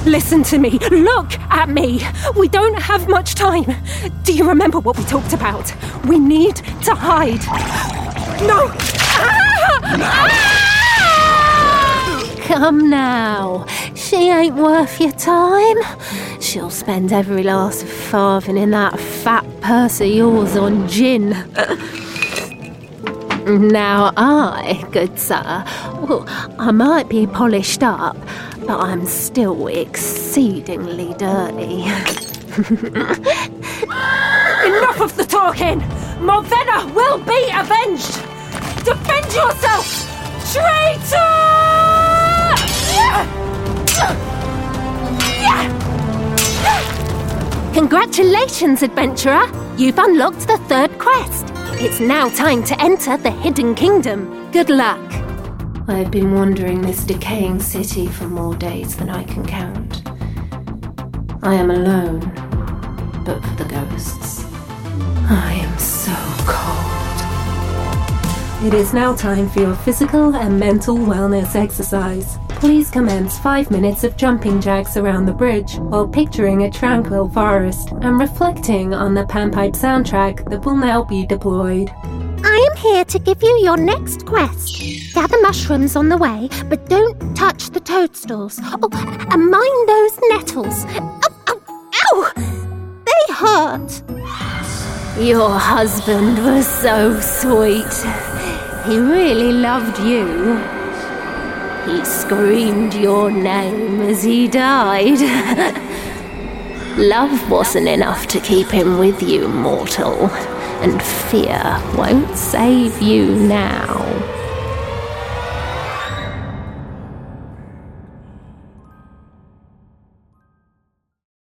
Listen to me. Look at me. We don't have much time. Do you remember what we talked about? We need to hide. No! Come now. She ain't worth your time. She'll spend every last farthing in that fat purse of yours on gin. Now good sir, well, I might be polished up, but I'm still exceedingly dirty. Enough of the talking! Morvenna will be avenged! Defend yourself! Traitor! Congratulations, adventurer! You've unlocked the third quest. It's now time to enter the Hidden Kingdom. Good luck. I've been wandering this decaying city for more days than I can count. I am alone, but for the ghosts, I am so cold. It is now time for your physical and mental wellness exercise. Please commence 5 minutes of jumping jacks around the bridge while picturing a tranquil forest and reflecting on the panpipe soundtrack that will now be deployed. I am here to give you your next quest. Gather mushrooms on the way, but don't touch the toadstools. Oh, and mind those nettles. Ow, ow, ow! They hurt. Your husband was so sweet. He really loved you. He screamed your name as he died. Love wasn't enough to keep him with you, mortal, and fear won't save you now.